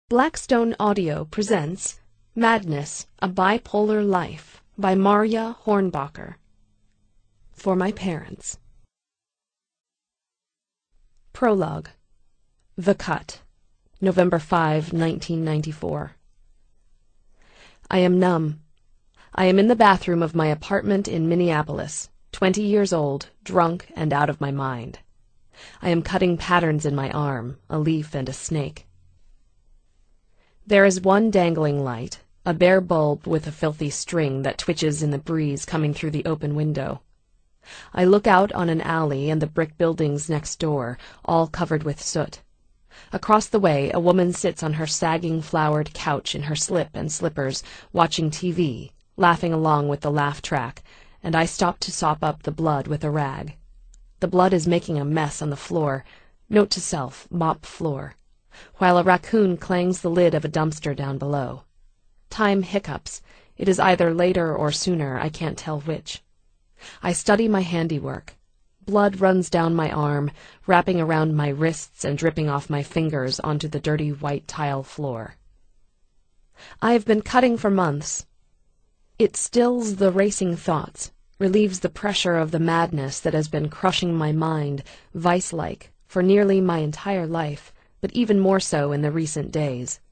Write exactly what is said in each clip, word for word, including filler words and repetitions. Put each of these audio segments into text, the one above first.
Blackstone Audio presents Madness, A Bipolar Life by Marja Hornbacher. For my parents. Prologue. The Cut. November fifth, nineteen ninety-four. I am numb. I am in the bathroom of my apartment in Minneapolis, twenty years old, drunk and out of my mind. I am cutting patterns in my arm, a leaf and a snake. There is one dangling light, a bare bulb with a filthy string that twitches in the breeze coming through the open window. I look out on an alley and the brick buildings next door, all covered with soot. Across the way, a woman sits on her sagging flowered couch in her slip and slippers, watching T V, laughing along with the laugh track, and I stop to sop up the blood with a rag. The blood is making a mess on the floor. Note to self, mop floor. While a raccoon clangs the lid of a dumpster down below. Time hiccups. It is either later or sooner, I can't tell which. I study my handiwork. Blood runs down my arm, wrapping around my wrists and dripping off my fingers onto the dirty white tile floor. I have been cutting for months. It stills the racing thoughts, relieves the pressure of the madness that has been crushing my mind, vice-like, for nearly my entire life, but even more so in the recent days.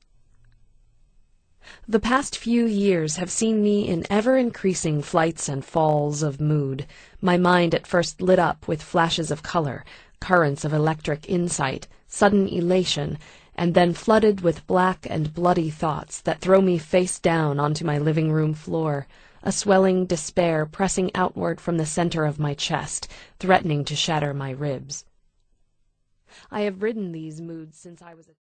The past few years have seen me in ever-increasing flights and falls of mood, my mind at first lit up with flashes of color, currents of electric insight, sudden elation, and then flooded with black and bloody thoughts that throw me face down onto my living room floor, a swelling despair pressing outward from the center of my chest, threatening to shatter my ribs. I have ridden these moods since I was a